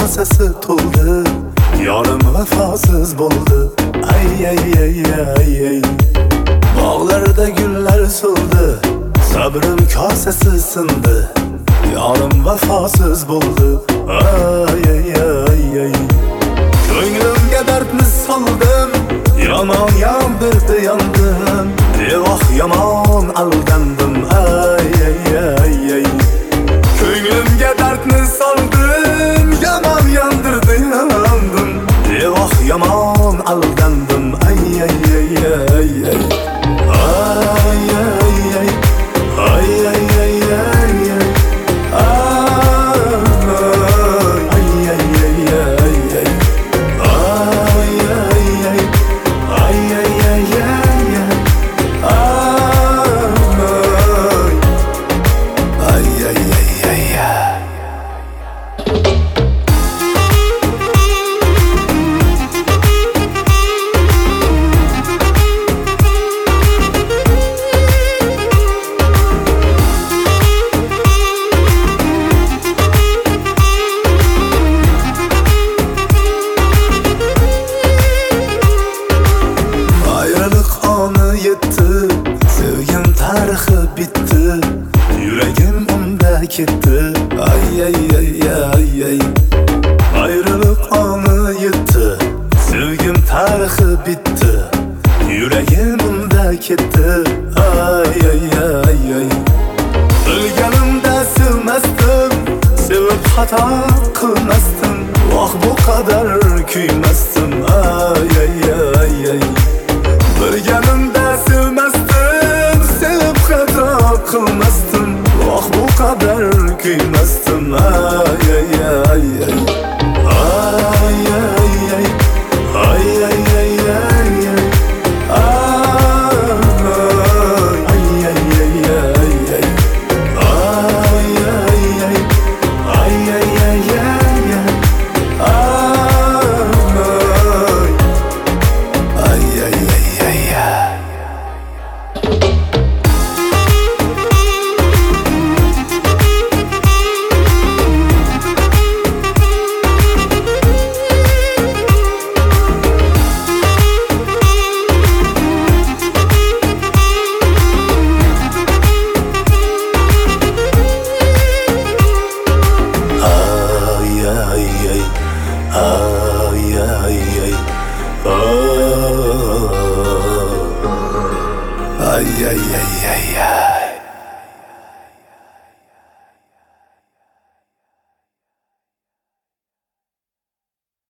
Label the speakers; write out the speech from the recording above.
Speaker 1: kosasi to'ldi, yorim vafosiz bo'ldi. Ay ay ay ay ay. Bog'larda gullar so'ldi, sabrim kosasi sindi, yorim vafosiz bo'ldi. Ay ay ay ay. Ko'nglimga dardni soldim, yomon yondirdi yondim, devoh yomon aldandim. Ay ay ay ay. Ko'nglimga dardni soldim, yomon yondirdi yondim, devoh yomon aldandim. Ay ay ay ay ay. Ay ay ay. Ay ay ay ay ay. Sevgim tarixi bitti, yuragim unda ketdi. Ay ay ay ay ay. Ayrılık anı yetti, sevgim tarixi bitti, yuragim unda ketdi. Ay ay ay ay. Bilganimda sevmasdim, sevib xato qilmasdim, voh bu qadar kuymasdim. Ay ay ay ay. Bilganimda sevmasdim, sevib xato qilmasdim, voh bu qadar kuymasdim. Ay ay ay ay. Ay ay ay. Ay ay ay ay ay. Ay ay ay ay ay. Ay ay ay. Ay ay ay ay ay. Ay ay ay ay ay. Ay ay ay. Ay ay ay ay ay.